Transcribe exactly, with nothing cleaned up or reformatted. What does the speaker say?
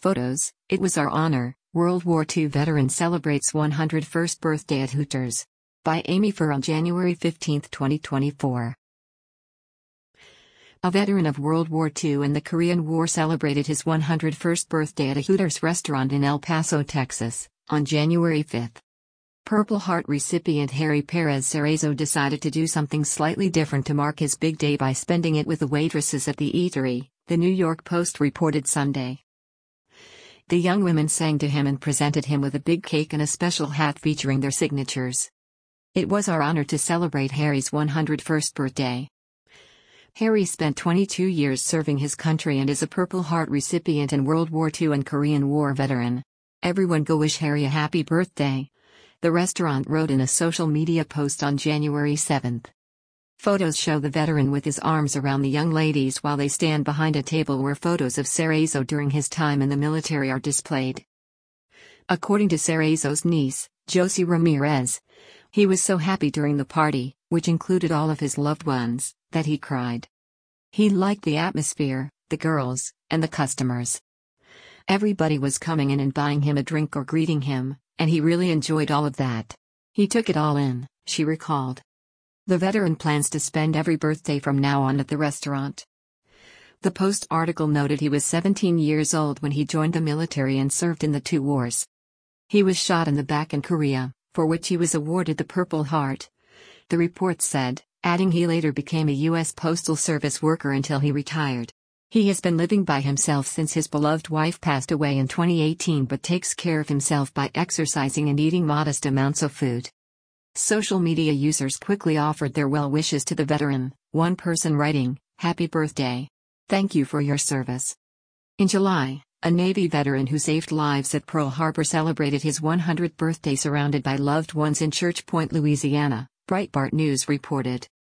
Photos. It was our honor. World War Two veteran celebrates one hundred first birthday at Hooters. By Amy Furr on January fifteenth, twenty twenty-four. A veteran of World War Two and the Korean War celebrated his one hundred first birthday at a Hooters restaurant in El Paso, Texas, on January fifth. Purple Heart recipient Harry Perez Cerezo decided to do something slightly different to mark his big day by spending it with the waitresses at the eatery, the New York Post reported Sunday. The young women sang to him and presented him with a big cake and a special hat featuring their signatures. It was our honor to celebrate Harry's one hundred first birthday. Harry spent twenty-two years serving his country and is a Purple Heart recipient and World War Two and Korean War veteran. Everyone go wish Harry a happy birthday, the restaurant wrote in a social media post on January seventh. Photos show the veteran with his arms around the young ladies while they stand behind a table where photos of Cerezo during his time in the military are displayed. According to Cerezo's niece, Josie Ramirez, he was so happy during the party, which included all of his loved ones, that he cried. He liked the atmosphere, the girls, and the customers. Everybody was coming in and buying him a drink or greeting him, and he really enjoyed all of that. He took it all in, she recalled. The veteran plans to spend every birthday from now on at the restaurant. The Post article noted he was seventeen years old when he joined the military and served in the two wars. He was shot in the back in Korea, for which he was awarded the Purple Heart. The report said, adding he later became a U S Postal Service worker until he retired. He has been living by himself since his beloved wife passed away in twenty eighteen but takes care of himself by exercising and eating modest amounts of food. Social media users quickly offered their well wishes to the veteran, one person writing, "Happy birthday. Thank you for your service." In July, a Navy veteran who saved lives at Pearl Harbor celebrated his one hundredth birthday surrounded by loved ones in Church Point, Louisiana, Breitbart News reported.